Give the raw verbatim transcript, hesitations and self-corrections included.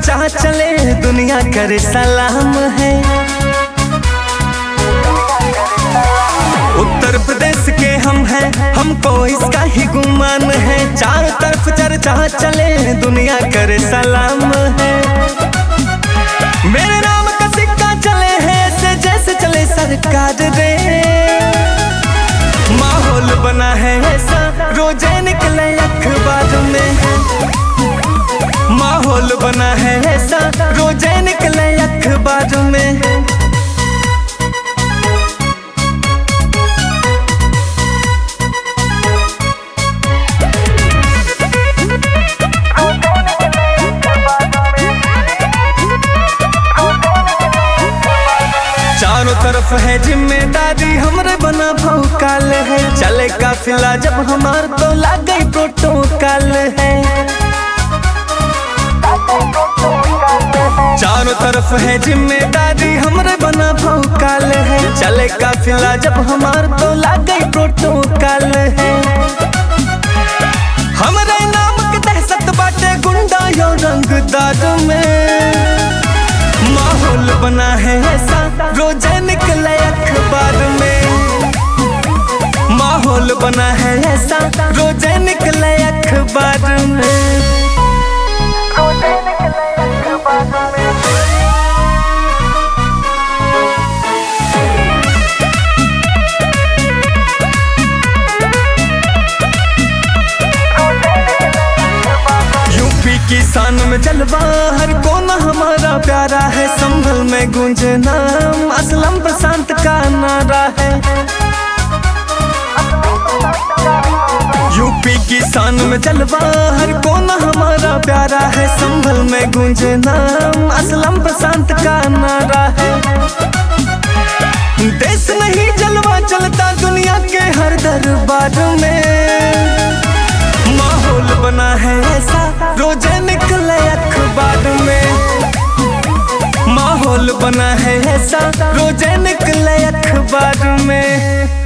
चर्चा चले दुनिया करे सलाम है। उत्तर प्रदेश के हम हैं, हमको इसका ही गुमान है। चारों तरफ चर्चा चले दुनिया करे सलाम है। मेरे नाम का सिक्का चले है ऐसे जैसे चले सरकार रे। माहौल बना है ऐसा रोजे निकले अखबार में। माहौल बना है ऐसा रोजे निकले अखबार में। चारों तरफ है जिम्मेदारी हमरे बना भौकाल है। चले काफिला जब हमार तो लाग गई प्रोटोकॉल है। चारों तरफ है जिम्मेदारी हमरे बना भौकाल है। चले काफिला जब हमार तो लाग गई प्रोटोकॉल है। हमरे नाम के दहशत बाटे गुंडा यो रंगदार में। माहौल बना है ऐसा रोजे निकले अखबार में। माहौल बना है ऐसा रोजे निकले अखबार में। यूपी की शान में जलवा हर कोना हमारा प्यारा है। संभल में गूंजे नाम असलम प्रशांत का नारा है। यूपी की शान में जलवा हर कोना हमारा प्यारा है। संभल में गूंजे नाम असलम प्रशांत का नारा है। देश नहीं जलवा चलता दुनिया के हर दरबार में। माहौल बना है ऐसा रोजे निकले अखबार में। माहौल बना है ऐसा रोजे निकले अखबार में।